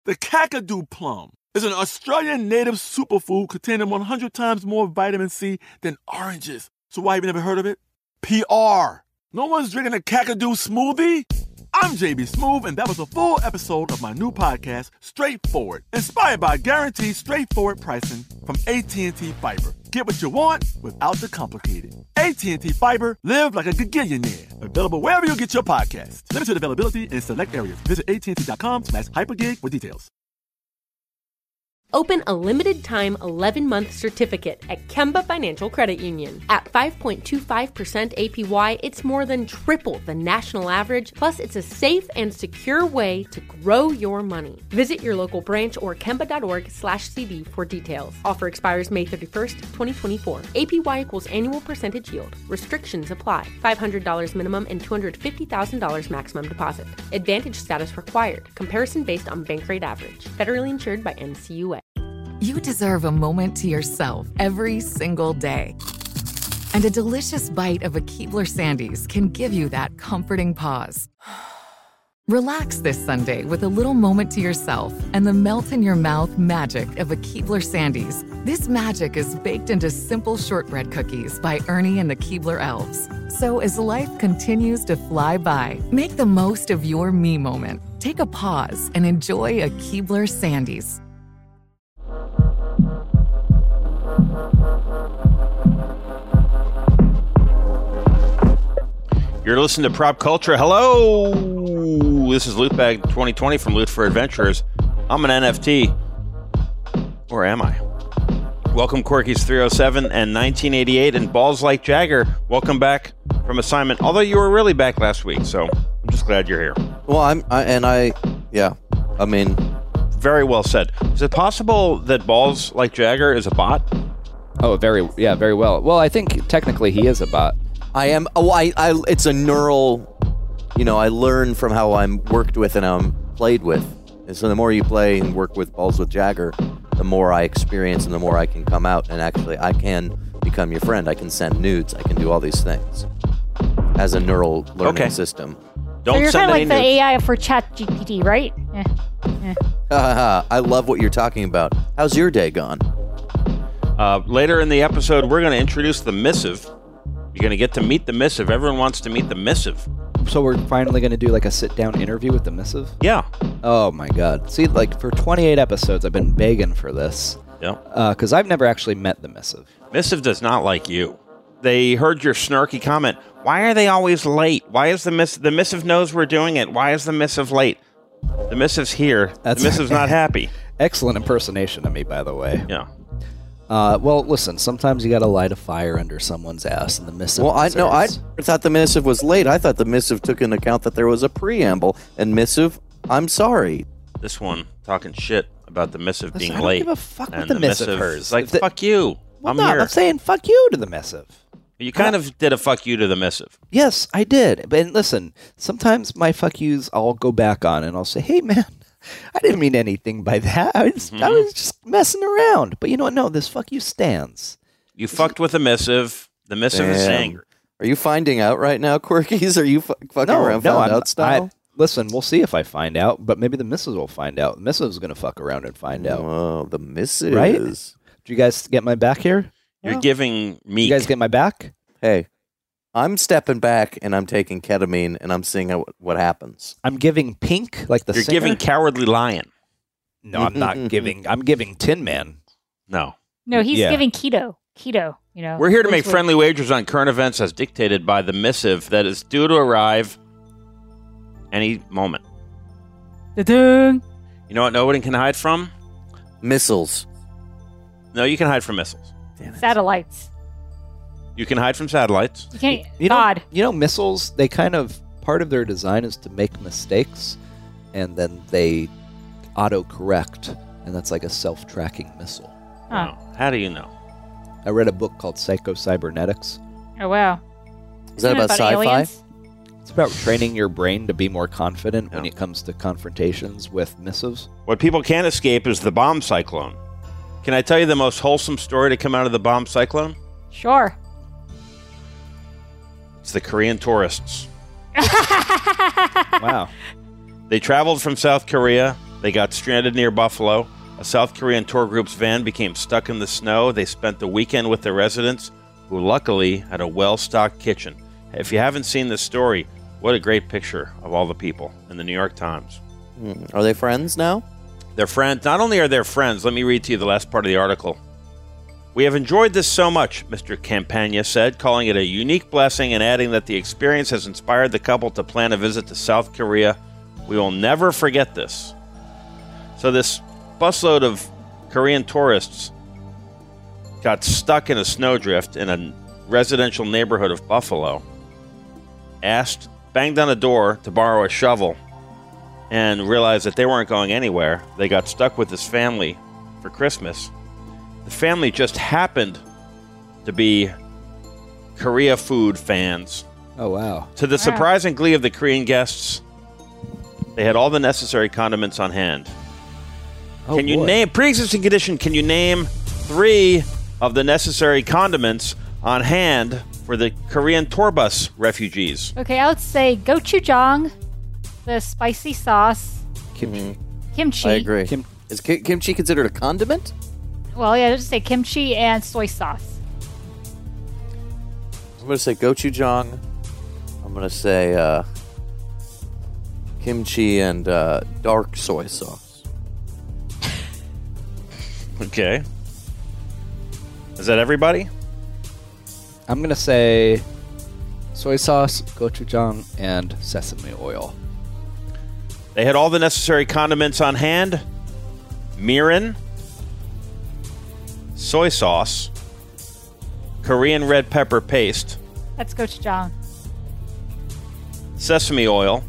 The Kakadu plum is an Australian native superfood containing 100 times more vitamin C than oranges. So why have you never heard of it? PR. No one's drinking a Kakadu smoothie? I'm JB Smoove, and that was a full episode of my new podcast, Straightforward, inspired by guaranteed straightforward pricing from AT&T Fiber. Get what you want without the complicated. AT&T Fiber, live like a gigillionaire. Available wherever you get your podcasts. Limited availability in select areas. Visit AT&T.com/hypergig for details. Open a limited-time 11-month certificate at Kemba Financial Credit Union. At 5.25% APY, it's more than triple the national average, plus it's a safe and secure way to grow your money. Visit your local branch or kemba.org/cb for details. Offer expires May 31st, 2024. APY equals annual percentage yield. Restrictions apply. $500 minimum and $250,000 maximum deposit. Advantage status required. Comparison based on bank rate average. Federally insured by NCUA. You deserve a moment to yourself every single day. And a delicious bite of a Keebler Sandies can give you that comforting pause. Relax this Sunday with a little moment to yourself and the melt-in-your-mouth magic of a Keebler Sandies. This magic is baked into simple shortbread cookies by Ernie and the Keebler Elves. So as life continues to fly by, make the most of your me moment. Take a pause and enjoy a Keebler Sandies. You're listening to Prop Culture. Hello! This is Loot Bag 2020 from Loot for Adventurers. I'm an NFT. Or am I? Welcome, Quirky's 307 and 1988 and Balls Like Jagger. Welcome back from assignment. Although you were really back last week, so I'm just glad you're here. Well, I mean... Very well said. Is it possible that Balls Like Jagger is a bot? Oh, very well. Well, I think technically he is a bot. I am. Oh, it's a neural. I learn from how I'm worked with and how I'm played with. And so the more you play and work with Balls with Jagger, the more I experience and the more I can come out. And actually, I can become your friend. I can send nudes. I can do all these things as a neural learning system. So you're kind of like the AI for ChatGPT, right? I love what you're talking about. How's your day gone? Later in the episode, we're going to introduce the Missive. You're going to get to meet the Missive. Everyone wants to meet the Missive. So we're finally going to do like a sit-down interview with the Missive? Yeah. Oh, my God. See, like for 28 episodes, I've been begging for this. Yeah. Because I've never actually met the Missive. Missive does not like you. They heard your snarky comment. Why are they always late? Why is the Missive knows we're doing it? Why is the Missive late? The Missive's here. The Missive's not happy. Excellent impersonation of me, by the way. Yeah. Well, listen, sometimes you got to light a fire under someone's ass, and the Missive... Well, I thought the Missive was late. I thought the Missive took into account that there was a preamble. And Missive, I'm sorry. This one talking shit about the Missive being I don't late. give a fuck what and the Missive hears. Like, fuck you. Well, I'm here. I'm saying fuck you to the Missive. You kind of did a fuck you to the Missive. Yes, I did. But listen, sometimes my fuck yous I'll go back on, and I'll say, hey, man, I didn't mean anything by that. I was just messing around. But you know what? No, this fuck you stands. You fucked with the Missive. The Missive is angry. Are you finding out right now, Quirkies? Are you fucking around found out style? Listen, we'll see if I find out, but maybe the Missive will find out. The Missive's going to fuck around and find out. Oh, the Missive. Right? Do you guys get my back here? You're giving me. You guys get my back? Hey, I'm stepping back and I'm taking ketamine and I'm seeing what happens. I'm giving Pink, like the You're singer? giving Cowardly Lion. No, I'm not giving. I'm giving Tin Man. No. No, he's giving keto. Keto, We're here to make friendly wagers on current events as dictated by the Missive that is due to arrive any moment. Da-dun. You know what nobody can hide from? Missiles. No, you can hide from missiles. Satellites. You can hide from satellites. You can't. God. Missiles, they kind of, part of their design is to make mistakes, and then they auto-correct, and that's like a self-tracking missile. Huh. How do you know? I read a book called Psycho-Cybernetics. Oh, wow. Is that about sci-fi? aliens? It's about training your brain to be more confident when it comes to confrontations with missives. What people can't escape is the bomb cyclone. Can I tell you the most wholesome story to come out of the bomb cyclone? Sure. It's the Korean tourists. Wow. They traveled from South Korea They got stranded near Buffalo. A South Korean tour group's van became stuck in the snow. They spent the weekend with the residents, who luckily had a well-stocked kitchen. If you haven't seen this story, what a great picture of all the people in the New York Times. Are they friends now? They're friends. Not only are they friends, let me read to you the last part of the article. We have enjoyed this so much, Mr. Campagna said, calling it a unique blessing and adding that the experience has inspired the couple to plan a visit to South Korea. We will never forget this. So this busload of Korean tourists got stuck in a snowdrift in a residential neighborhood of Buffalo, banged on a door to borrow a shovel, and realized that they weren't going anywhere. They got stuck with this family for Christmas. The family just happened to be Korea food fans. Oh, wow. To the surprising glee of the Korean guests, they had all the necessary condiments on hand. Can you name, pre-existing condition, can you name 3 of the necessary condiments on hand for the Korean tour bus refugees? Okay, I would say gochujang, the spicy sauce, kimchi. I agree. Is kimchi considered a condiment? Well, yeah, just say kimchi and soy sauce. I'm going to say gochujang. I'm going to say kimchi and dark soy sauce. Okay. Is that everybody? I'm going to say soy sauce, gochujang, and sesame oil. They had all the necessary condiments on hand. Mirin, soy sauce, Korean red pepper paste, That's gochujang. sesame oil,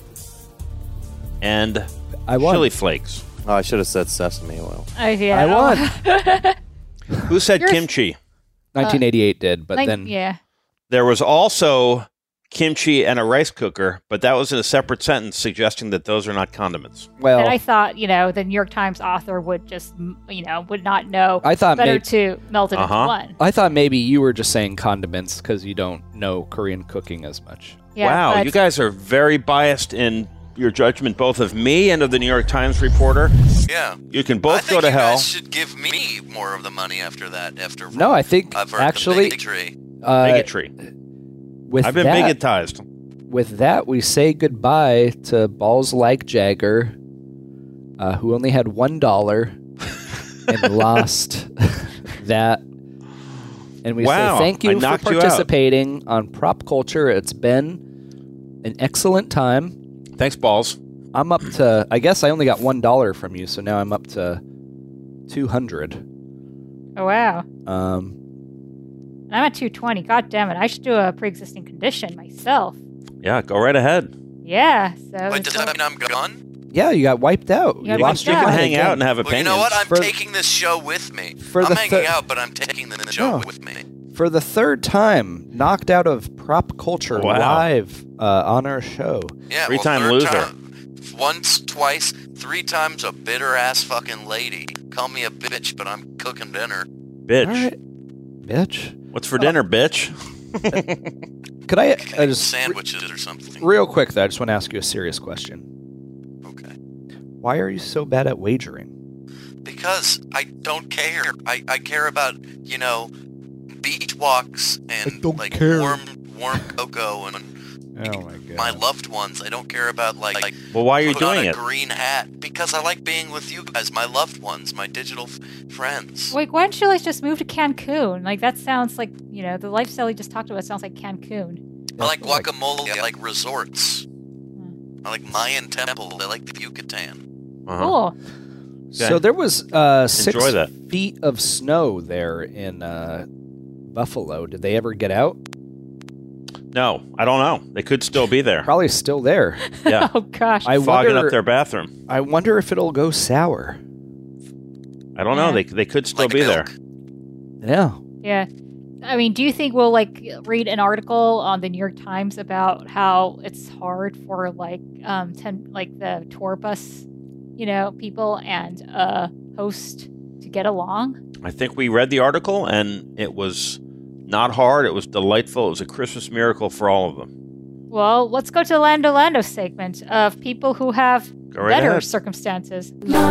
and chili flakes. Oh, I should have said sesame oil. Yeah. I won. Who said kimchi? 1988 did, but then Yeah. There was also kimchi and a rice cooker, but that was in a separate sentence suggesting that those are not condiments. well, And I thought, the New York Times author would just, would not know. I thought better maybe- to melt it into one. I thought maybe you were just saying condiments because you don't know Korean cooking as much. Yeah, Wow, but- you guys are very biased in your judgment, both of me and of the New York Times reporter. Yeah. You can I both think go to you hell. guys should give me more of the money after that. No, I think I've heard actually the bigotry. Bigotry. with I've been that, bigotized. with that, we say goodbye to Balls Like Jagger, who only had $1 and lost that. And we Wow, say thank I you for knocked you out. participating on Prop Culture. It's been an excellent time. Thanks, Balls. I'm up to, I guess I only got $1 from you, so now I'm up to 200. Oh, wow. Um, I'm at 220. God damn it. I should do a pre-existing condition myself. Yeah, go right ahead. Yeah. So Wait, does that mean I'm gone? yeah, you got wiped out. You got lost wiped your out. You can mind hang again. out and have Well, opinions. you know what? I'm For- taking this show with me. For I'm the hanging out, but I'm taking the show No. with me. For the 3rd time, knocked out of Prop Culture Wow. live on our show. Yeah, Three-time third loser. time. Once, twice, 3 times a bitter-ass fucking lady. Call me a bitch, but I'm cooking dinner. Bitch. All right, bitch. What's for dinner, bitch? Could I Cooking just sandwiches or something. real quick though? I just want to ask you a serious question. Okay. Why are you so bad at wagering? Because I don't care. I care about, beach walks and don't like care. warm cocoa and Oh my god. my loved ones. I don't care about like Well, why are you put on doing a it? green hat because I like being with you guys, my loved ones, my digital friends. Wait, why don't you just move to Cancun? Like that sounds like the lifestyle you just talked about sounds like Cancun. I like guacamole. I like resorts. I like Mayan temple. I like the Yucatan. Uh-huh. Cool. So there was 6 Enjoy that. feet of snow there in Buffalo. Did they ever get out? No, I don't know. They could still be there. Probably still there. Yeah. Oh gosh. I Fogging wonder. up their bathroom. I wonder if it'll go sour. I don't know. Yeah. They could still Like be there. milk. Yeah. Yeah. I mean, do you think we'll read an article on the New York Times about how it's hard for the tour bus, people and host to get along? I think we read the article, and it was not hard. It was delightful. It was a Christmas miracle for all of them. Well, let's go to the Lando Lando segment of people who have Go right better ahead. circumstances.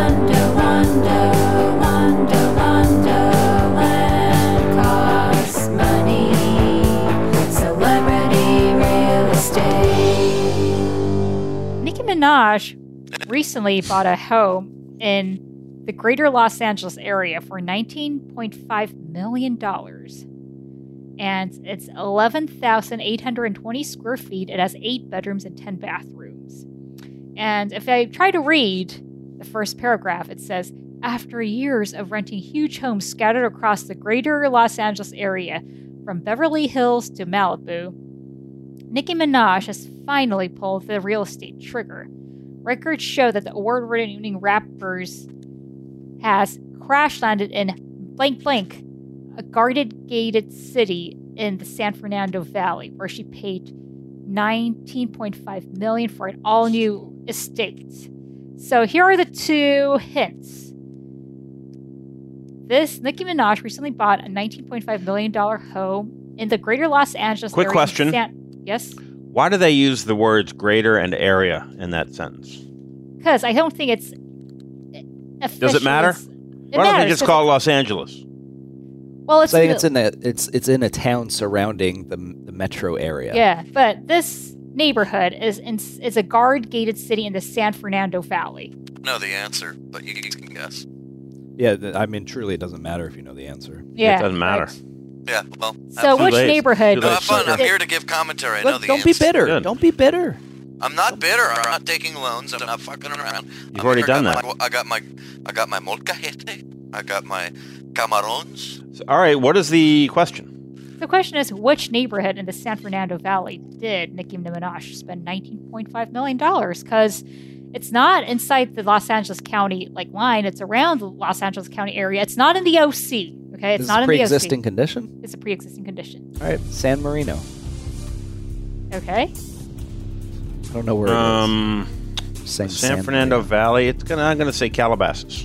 Nicki Minaj recently bought a home in the greater Los Angeles area for $19.5 million. And it's 11,820 square feet. It has 8 bedrooms and 10 bathrooms. And if I try to read the first paragraph, it says, after years of renting huge homes scattered across the greater Los Angeles area, from Beverly Hills to Malibu, Nicki Minaj has finally pulled the real estate trigger. Records show that the award-winning rappers has crash-landed in blank blank, a guarded gated city in the San Fernando Valley, where she paid $19.5 million for an all-new estate. So here are the 2 hints. This Nicki Minaj recently bought a $19.5 million home in the greater Los Angeles Quick area. question. Yes? Why do they use the words greater and area in that sentence? Because I don't think it's official. Does it matter? It Why don't they matters, just 'cause call it Los Angeles? Well, it's I think it's in a town surrounding the metro area. Yeah, but this neighborhood is a guard-gated city in the San Fernando Valley. Know the answer, but you can guess. Yeah, I mean, truly, it doesn't matter if you know the answer. Yeah, It doesn't matter. right. Yeah, well. So Too which late. neighborhood? Too No, late. have fun. I'm it- here to give commentary. I know the Don't be answer. bitter. Good. Don't be bitter. I'm not bitter. I'm not taking loans. I'm not fucking around. You've already done that. I got my molcajete. I got my camarons. So, all right, what is the question? The question is, which neighborhood in the San Fernando Valley did Nicki Minaj spend $19.5 million? Because it's not inside the Los Angeles County line. It's around the Los Angeles County area. It's not in the OC. Okay, it's This not is in a the pre-existing OC. condition. It's a pre-existing condition. All right, San Marino. Okay. I don't know where it is. San Fernando Valley. I'm gonna say Calabasas.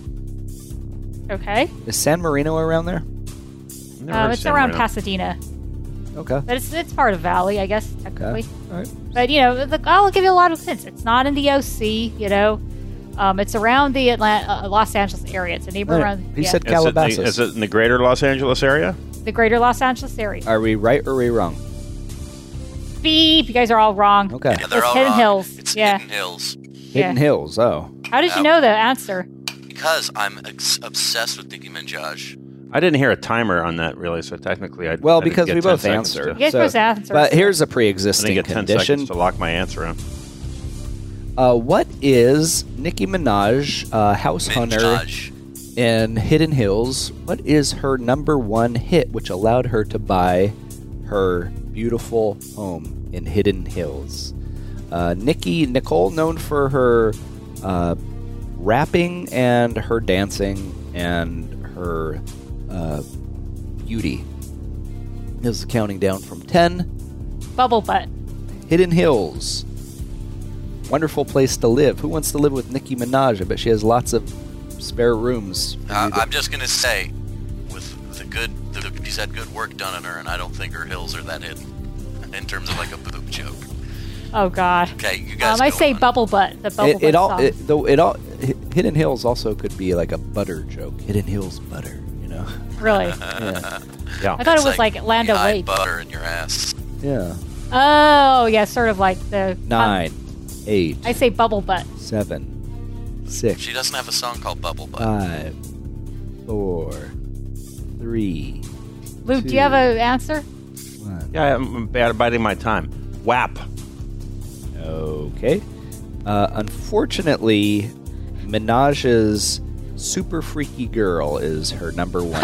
Okay. Is San Marino around there? Never heard of It's San around Marino. Pasadena, Okay. but it's part of Valley, I guess technically. All right. But I'll give you a lot of hints. It's not in the OC. It's around the Los Angeles area. It's a neighborhood All right. around He said Is it, Calabasas. is it in the greater Los Angeles area? the greater Los Angeles area. Are we right or are we wrong? Beep! You guys are all wrong. Okay. Yeah, they're It's all Hidden wrong. Hills. It's Yeah. Hidden Hills. Hidden Hills. Oh. How did you know the answer? Because I'm obsessed with Nicki Minaj. I didn't hear a timer on that really, so technically I Well, I didn't because get we 10 both seconds answered. You guys both answered. But here's a I didn't pre-existing get 10 condition. seconds to lock my answer in. What is Nicki Minaj, house hunter Minaj. in Hidden Hills? What is her #1 hit, which allowed her to buy her beautiful home in Hidden Hills? Nicole, known for her rapping and her dancing and her beauty. This is counting down from 10. Bubble butt. Hidden Hills. Wonderful place to live. Who wants to live with Nicki Minaj? I bet she has lots of spare rooms. for you to- I'm just gonna say, she's had good work done on her, and I don't think her hills are that hidden in terms of like a boob joke. Oh God. Okay, you guys. I go say on. bubble butt. The bubble it butt song. Hidden Hills also could be like a butter joke. Hidden Hills butter, you know. Really? Yeah. Yeah. I thought It's it was like Land you hide O'Lakes. butter in your ass. Yeah. Oh yeah, sort of like the 9, 8, I say bubble butt. 7, 6, She doesn't have a song called Bubble Butt. 5, 4, 3, Luke, do you have an answer? 1. Yeah, I'm biding my time. WAP. Okay. Unfortunately, Minaj's Super Freaky Girl is her #1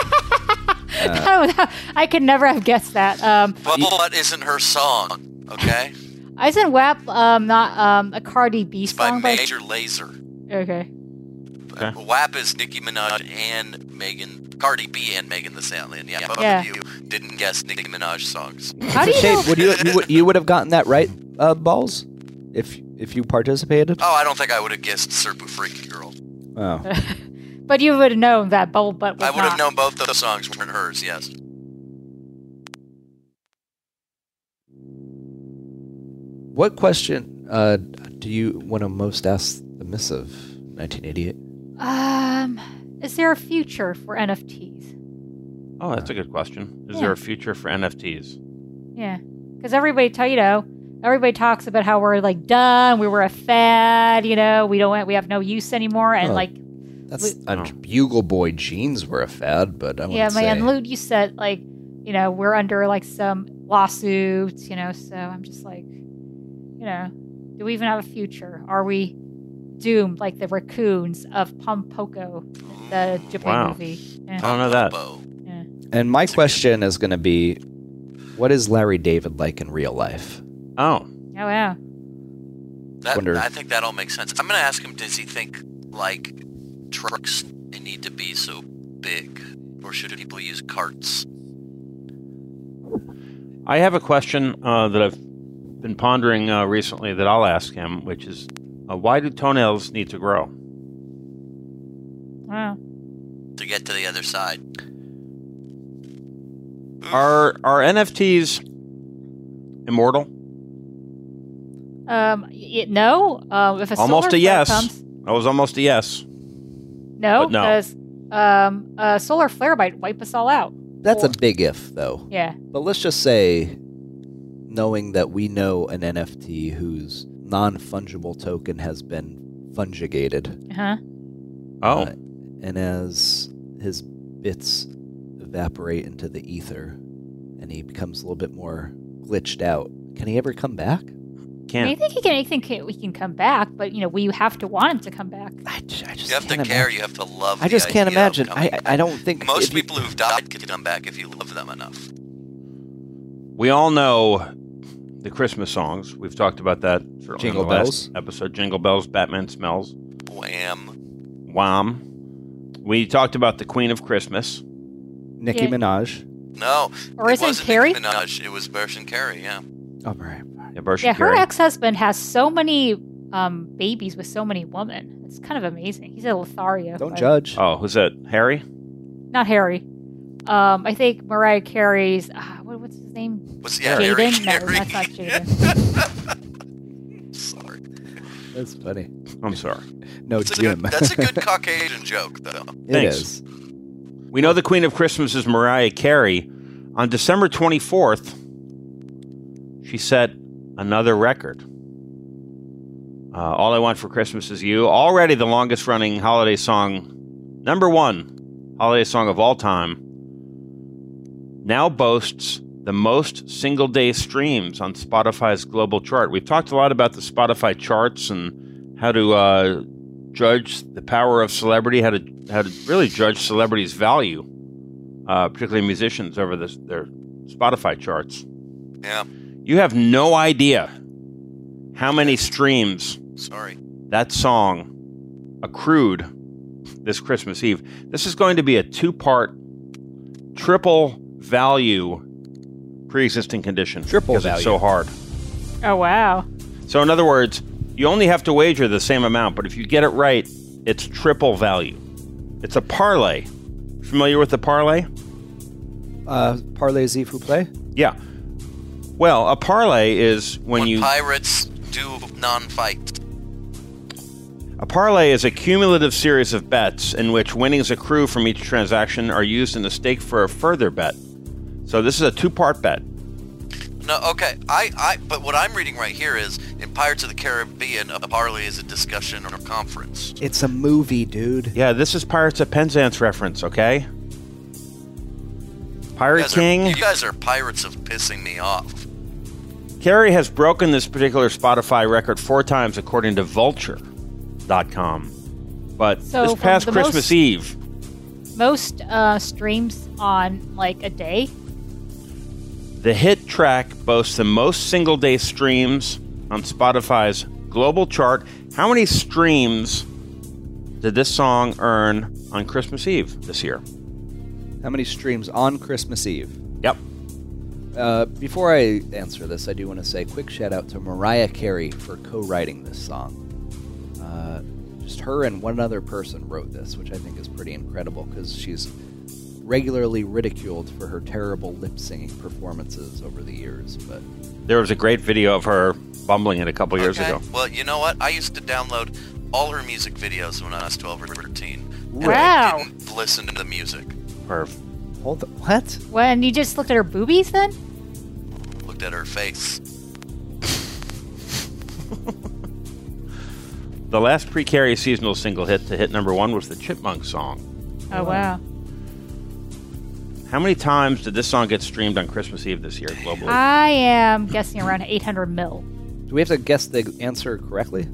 hit. I could never have guessed that. Bubble Butt isn't her song, okay? I said WAP, not a Cardi B It's by song. Major Lazer. Okay. Okay. WAP is Nicki Minaj and Cardi B and Megan Thee Stallion. Yeah, both Yeah. of you didn't guess Nicki Minaj songs. How do you know? Kate, you would have gotten that right, Balls, if you participated. Oh, I don't think I would have guessed Super Freaky Girl. Oh. But you would have known that bubble butt was I would have not. known both those songs weren't hers, yes. What question? Do you want to most ask the missive 1988? Is there a future for NFTs? Oh, that's a good question. Is there a future for NFTs? Yeah, because everybody talks about how we're like done. We were a fad. We have no use anymore, and Bugle Boy jeans were a fad, but I wouldn't say. And Lute, you said we're under like some lawsuits. So I'm just like, do we even have a future? Are we doomed like the raccoons of Pompoko, the Japan movie? Yeah. I don't know that. Yeah. And my question is going to be, what is Larry David like in real life? Oh. Oh, yeah. I think that all makes sense. I'm going to ask him, does he think, like, trucks need to be so big? Or should people use carts? I have a question that I've been pondering recently that I'll ask him, which is, why do toenails need to grow? Wow. To get to the other side. Are NFTs immortal? No. If a Almost solar a yes. flare comes, I was almost a yes. no, But no. because a solar flare might wipe us all out. That's a big if, though. Yeah. But let's just say, knowing that we know an NFT whose non-fungible token has been fungigated, Oh. and as his bits evaporate into the ether, and he becomes a little bit more glitched out, can he ever come back? Can't. I think he can come back, but we have to want him to come back. I just You have to can't care. imagine. You have to love. I just the can't idea of imagine. coming I don't think Most if you- people who've died can come back if you love them enough. We all know the Christmas songs. We've talked about that certainly Jingle in the last Bells. episode. Jingle Bells, Batman Smells, Wham. Wham. We talked about the Queen of Christmas. Nicki Yeah. Minaj. No. Or is it wasn't Carrie? Nicki Minaj, it was Bersh and Carrie, yeah. Oh, right. Yeah, Bersh Yeah, and her Carrie. ex-husband has so many babies with so many women. It's kind of amazing. He's a Lothario. Don't but- judge. Oh, who's that? Harry? Not Harry. I think Mariah Carey's. What's his name? Harry Jaden? No, Carey. that's not Jaden. Sorry. That's funny. I'm sorry. No, Jim. That's a good Caucasian joke, though. It Thanks. is. We know the Queen of Christmas is Mariah Carey. On December 24th, she set another record. All I Want for Christmas Is You, already the longest running holiday song, #1 holiday song of all time, now boasts the most single day streams on Spotify's global chart. We've talked a lot about the Spotify charts and how to judge the power of celebrity, how to really judge celebrities' value, particularly musicians over their Spotify charts. Yeah. You have no idea how many streams Sorry. that song accrued this Christmas Eve. This is going to be a 2-part triple value pre-existing condition. Triple because it's so hard. Oh wow. So in other words, you only have to wager the same amount, but if you get it right, it's triple value. It's a parlay. Familiar with the parlay? Parlez-y vous plaît? Yeah. Well, a parlay is when you... Pirates do non-fight. A parlay is a cumulative series of bets in which winnings accrue from each transaction are used in the stake for a further bet. So this is a 2-part bet. No, okay. But what I'm reading right here is, in Pirates of the Caribbean, a parlay is a discussion or conference. It's a movie, dude. Yeah, this is Pirates of Penzance reference, okay? Pirate King. You guys are pirates of pissing me off. Carey has broken this particular Spotify record 4 times according to Vulture.com. But So this from past the Christmas most- Eve, Most streams on like a day. the hit track boasts the most single-day streams on Spotify's global chart. How many streams did this song earn on Christmas Eve this year? How many streams on Christmas Eve? Yep. Before I answer this, I do want to say a quick shout out to Mariah Carey for co-writing this song. Just her and one other person wrote this, which I think is pretty incredible because she's regularly ridiculed for her terrible lip-singing performances over the years, but There was a great video of her bumbling it a couple years ago. Well, you know what? I used to download all her music videos when I was 12 or 13. And Wow. I didn't listen to the music. Perf. hold on, what? When you just looked at her boobies then? Looked at her face. The last pre-Carrie seasonal single hit to hit number 1 was the Chipmunk song. Oh, wow. How many times did this song get streamed on Christmas Eve this year globally? I am guessing around 800 mil. Do we have to guess the answer correctly?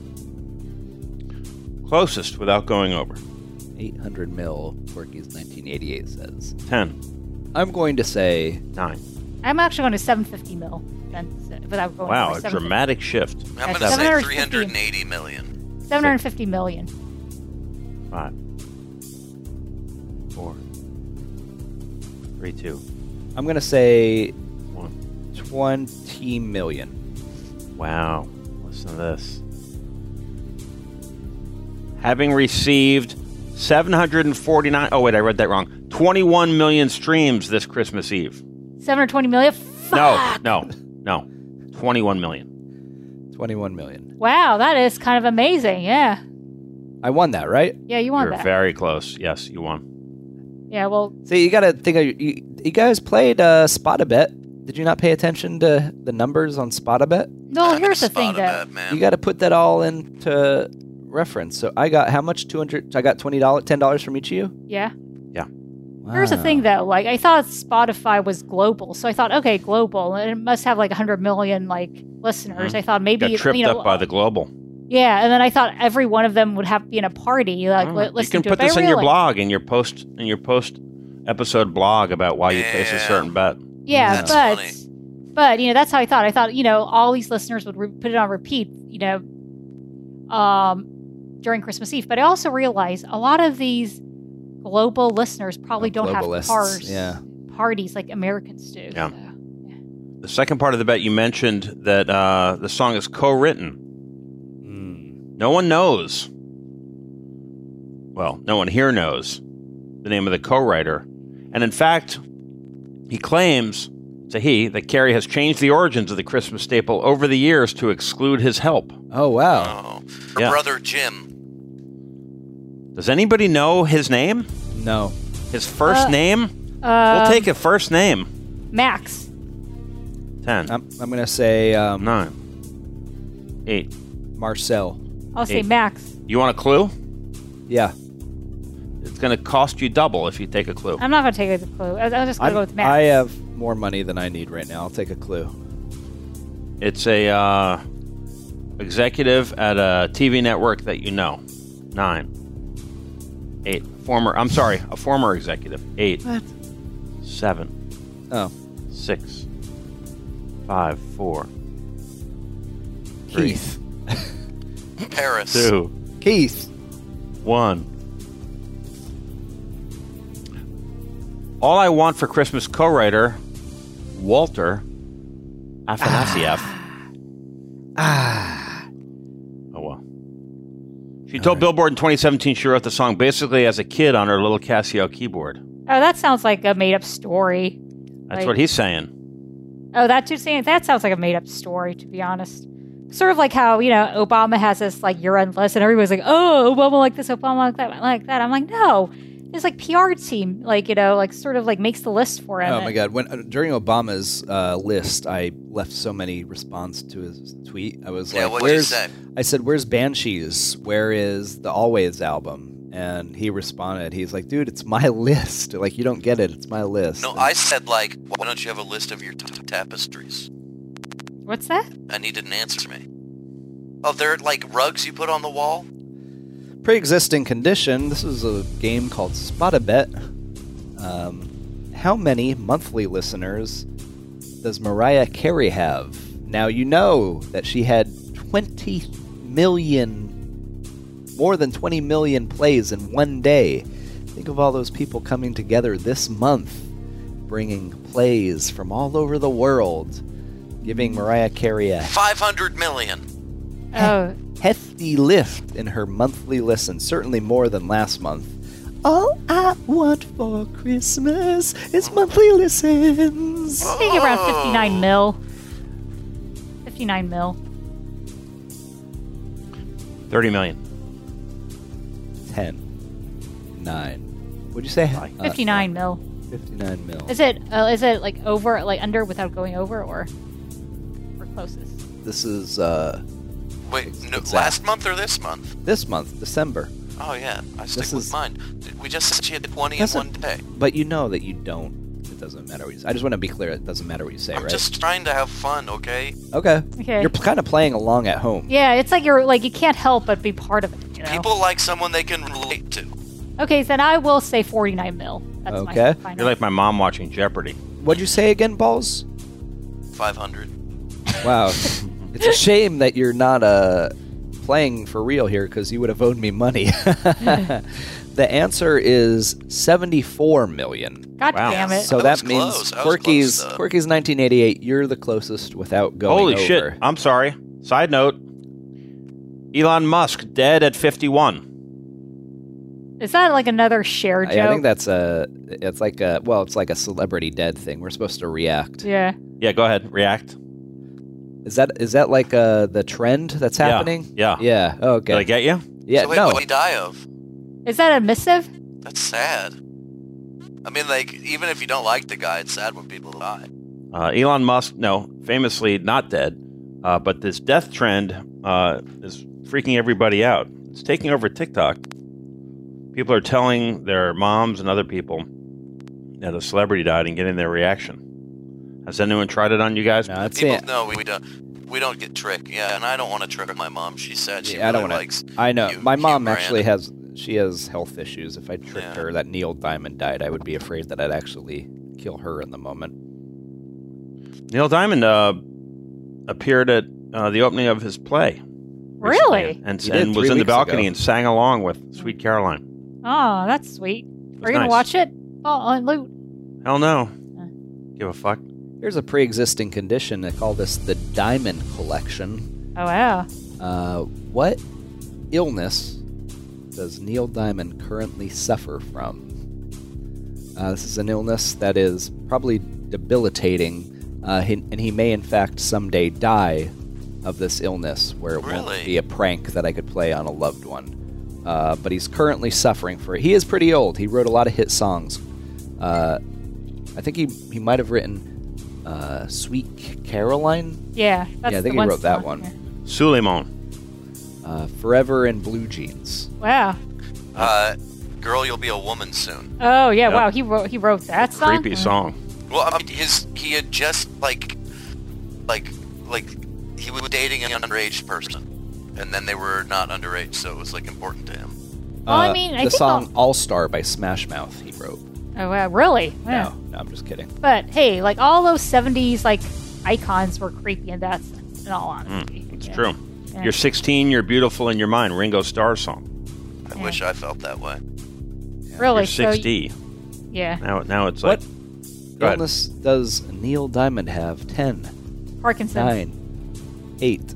Closest without going over. 800 mil, Quirky's 1988 says. 10, I'm going to say 9. I'm actually going to 750 mil. Then, without going Wow, over a 750. dramatic shift. I'm going Yeah, to say 750. 380 million. 750 million. 5, 4, 3, 2, I'm going to say 1. 20 million. Wow. Listen to this. Having received 749... Oh, wait, I read that wrong. 21 million streams this Christmas Eve. 720 million? Fuck! No. 21 million. 21 million. Wow, that is kind of amazing. Yeah. I won that, right? Yeah, you won You're that. very close. Yes, you won. Yeah, well, See, you got to think of you guys played Spot-A-Bet. Did you not pay attention to the numbers on Spot-A-Bet? no, I'm here's the gonna thing, spot a though. bet, man. You got to put that all into reference. So I got how much? 200. I got $20, $10 from each of you. Yeah. Wow. Here's the thing, though. Like, I thought Spotify was global, so I thought, okay, global, and it must have like 100 million like listeners. I thought maybe Got tripped you know, up by the global. yeah, and then I thought every one of them would have to be in a party, like You listening can to put it. this But in your really- blog, in your post episode blog about why you place a Yeah. certain bet. Yeah, That's but funny. but you know that's how I thought. I thought all these listeners would put it on repeat, during Christmas Eve. But I also realized a lot of these global listeners probably don't have globalists, yeah. parties like Americans do. Yeah. so. The second part of the bet, you mentioned that the song is co-written. No one knows. Well, no one here knows the name of the co-writer. And in fact, he claims, that Carrie has changed the origins of the Christmas staple over the years to exclude his help. Oh wow. Oh. Her Yeah. brother Jim. Does anybody know his name? No. His first name? We'll take a first name. Max. 10, I'm gonna say 9, 8. Marcel. I'll say 8. Max. You want a clue? Yeah. It's going to cost you double if you take a clue. I'm not going to take a clue. I'm just going to go with Max. I have more money than I need right now. I'll take a clue. It's a executive at a TV network that you know. 9, 8. A former executive. 8. What? 7. Oh. 6. 5, 4. Keith. Paris. 2, Keith. 1. All I Want for Christmas co-writer Walter Afanasieff. Oh well. She told Billboard in 2017 she wrote the song basically as a kid on her little Casio keyboard. Oh, that sounds like a made-up story. That's Like- what he's saying. Oh, that sounds like a made-up story, to be honest. Sort of like how, Obama has this, like, year-end list, and everybody's like, oh, Obama like this, Obama like that. I'm like, no. It's like PR team, sort of like makes the list for him. Oh my God! When during Obama's list, I left so many responses to his tweet. I was like, what'd you "Where's?" say? I said, "Where's Banshees? Where is the Always album?" And he responded, he's like, "Dude, it's my list. Like, you don't get it. It's my list." No, I said, why don't you have a list of your tapestries? What's that? And he didn't answer me. Oh, they're like rugs you put on the wall? Pre-existing condition. This is a game called Spot-A-Bet. How many monthly listeners does Mariah Carey have? Now, you know that she had 20 million, more than 20 million plays in one day. Think of all those people coming together this month, bringing plays from all over the world, giving Mariah Carey a 500 million. Oh, hefty lift in her monthly listen, certainly more than last month. All I want for Christmas is monthly listens. I think around 59 mil. 59 mil. 30 million. 10. 9. What'd you say? 59 mil. 59 mil. Is it like over, like under without going over, or closest? This is Wait, no, last month or this month? This month, December. Oh yeah, I stick with mine. We just said she had 20 in one day. But you know that you don't. It doesn't matter what you say. I just want to be clear. It doesn't matter what you say, I'm right? just trying to have fun, okay? Okay. Okay. You're kind of playing along at home. Yeah, it's like you can't help but be part of it. You know? People like someone they can relate to. Okay, then I will say 49 mil. That's Okay. my final. You're like my mom watching Jeopardy. What'd you say again, Balls? 500. Wow. It's a shame that you're not playing for real here, because you would have owed me money. The answer is 74 million. God Wow. damn it. So that means Quirky's 1988. You're the closest without going Holy over. shit. I'm sorry. Side note. Elon Musk dead at 51. Is that like another share joke? I think that's it's like a celebrity dead thing. We're supposed to react. Yeah. Yeah, go ahead. React. Is that like the trend that's happening? Yeah. Yeah. Oh, okay. Did I get you? Yeah. So wait, no. what did he die of? Is that a missive? That's sad. I mean, like, even if you don't like the guy, it's sad when people die. Elon Musk, famously not dead, but this death trend is freaking everybody out. It's taking over TikTok. People are telling their moms and other people that a celebrity died and getting their reaction. Has anyone tried it on you guys? No, that's People, it. no, we don't. We don't get tricked. Yeah, and I don't want to trick my mom. She said she I don't really want likes. I know. you, My mom Hugh actually Grant. has health issues. If I tricked her that Neil Diamond died, I would be afraid that I'd actually kill her in the moment. Neil Diamond appeared at the opening of his play. Really? And He did was 3 in the weeks balcony ago. and sang along with Sweet Caroline. Oh, that's sweet. Are you gonna nice. watch it? Oh, on Loot. Hell no. Give a fuck. Here's a pre-existing condition. They call this the Diamond Collection. Oh wow. What illness does Neil Diamond currently suffer from? This is an illness that is probably debilitating, and he may in fact someday die of this illness, where it won't Really? be a prank that I could play on a loved one. But he's currently suffering for it. He is pretty old. He wrote a lot of hit songs. I think he might have written Sweet Caroline. Yeah, that's Yeah, I think the he wrote that song. one. Suleiman. Forever in Blue Jeans. Yeah. Wow. Girl, you'll be a woman soon. Oh yeah. Yep. Wow. He wrote that song. Creepy song. Well, I mean, he had just like he was dating an underage person, and then they were not underage, so it was like important to him. Well, I mean, I the think song All Star by Smash Mouth he wrote. Oh wow. Really? Wow. No, I'm just kidding. But hey, like all those 70s like icons were creepy in that sense. In all honesty. It's Yeah. true. Yeah. You're 16, you're beautiful in your mind. Ringo Starr song. I wish I felt that way. Really? You're 60. Yeah. Now it's What like... Go ahead. illness does Neil Diamond have? 10, Parkinson's. 9, 8,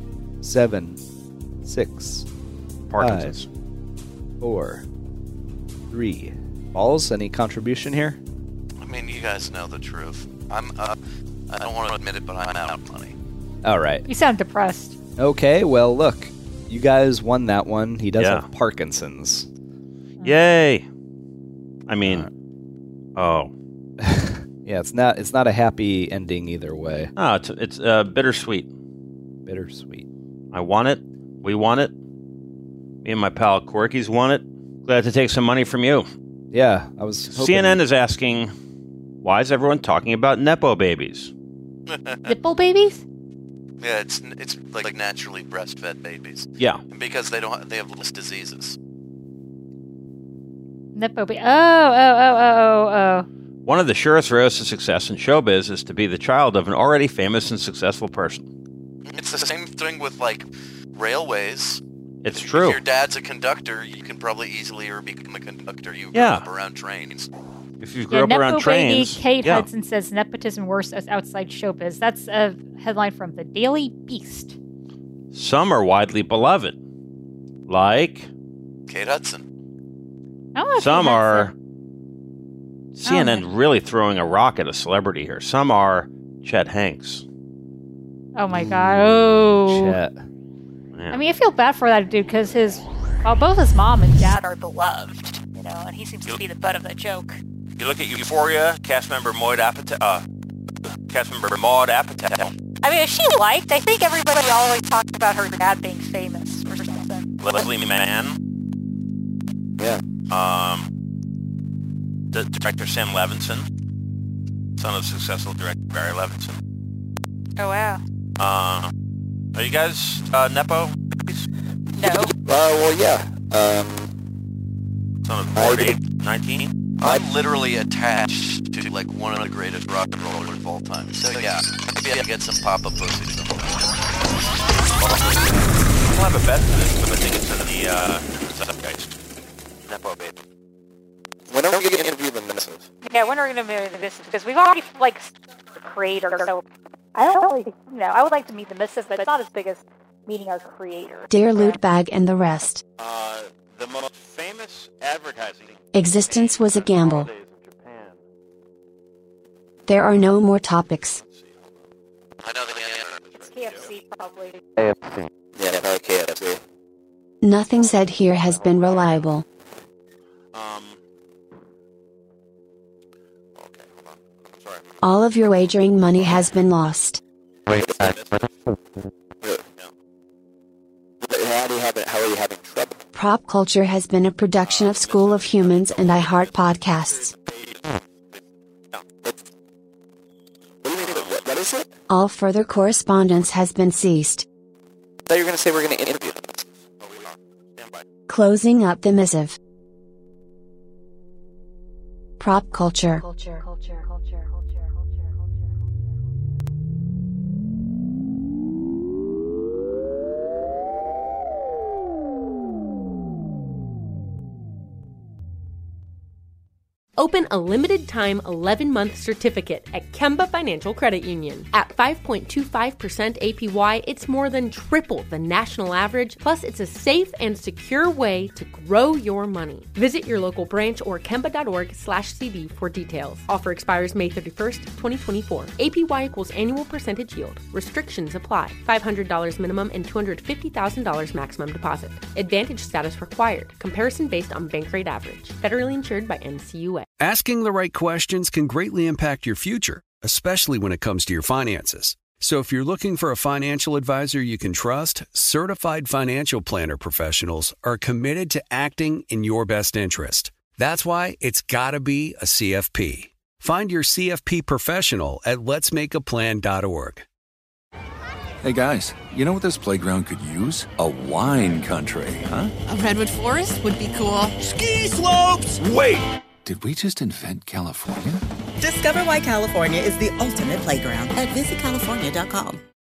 7, 6, Parkinson's. 4, 3. Balls, any contribution here? I mean, you guys know the truth. I don't want to admit it, but I'm out of money. All right. You sound depressed. Okay, well, look. You guys won that one. He does Yeah. have Parkinson's. Yay! I mean... oh. Yeah, it's not a happy ending either way. Oh, it's bittersweet. Bittersweet. I want it. We want it. Me and my pal Quirky's want it. Glad to take some money from you. Yeah, I was hoping... CNN is asking, why is everyone talking about Nepo babies? Nipple babies? Yeah, it's like naturally breastfed babies. Yeah. And because they have less diseases. Nipple baby. Oh. One of the surest roads to success in showbiz is to be the child of an already famous and successful person. It's the same thing with like railways. It's true. If your dad's a conductor, you can probably easily become a conductor. You grew Yeah. up around trains. If you grew Yeah, up around Nepo trains... baby Kate yeah. Hudson says nepotism worse as outside showbiz. That's a headline from the Daily Beast. Some are widely beloved. Like... Kate Hudson. Some are CNN really throwing a rock at a celebrity here. Some are Chet Hanks. Oh my God! Oh, Chet. Yeah. I mean, I feel bad for that dude because both his mom and dad are beloved, and he seems to be the butt of that joke. You look at Euphoria, cast member Maud Apatow. I mean, is she liked? I think everybody always talks about her dad being famous or something. Leslie Mann. Yeah. The director Sam Levinson, son of successful director Barry Levinson. Oh wow. Are you guys Nepo? No. Well, yeah. Son of 4819. I'm literally attached to like one of the greatest rock and rollers of all time. So yeah, maybe I get some pop-up posters. I'll have a bet for this, but I think it's in the zeitgeist. Nepo baby. When are we going to interview the Missive? Yeah, when are we going to meet this? Because we've already the creator. So I don't really, I would like to meet the Missive, but it's not as big as meeting our creator. Dear Lootbag and the rest. The most famous advertising. Existence was a gamble. There are no more topics. I know It's KFC, probably. KFC. Yeah, probably KFC. Nothing said here has been reliable. Okay, hold on. I'm sorry. All of your wagering money has been lost. Wait, how are you having trouble? Prop Culture has been a production of School of Humans and I Heart Podcasts. What is it? All further correspondence has been ceased. I thought you were going to say we're going to interview them. Oh, we are. Stand by. Closing up the missive. Prop Culture. Open a limited-time 11-month certificate at Kemba Financial Credit Union. At 5.25% APY, it's more than triple the national average, plus it's a safe and secure way to grow your money. Visit your local branch or kemba.org/CD for details. Offer expires May 31st, 2024. APY equals annual percentage yield. Restrictions apply. $500 minimum and $250,000 maximum deposit. Advantage status required. Comparison based on bank rate average. Federally insured by NCUA. Asking the right questions can greatly impact your future, especially when it comes to your finances. So if you're looking for a financial advisor you can trust, certified financial planner professionals are committed to acting in your best interest. That's why it's got to be a CFP. Find your CFP professional at letsmakeaplan.org. Hey guys, you know what this playground could use? A wine country, huh? A redwood forest would be cool. Ski slopes! Wait! Did we just invent California? Discover why California is the ultimate playground at visitcalifornia.com.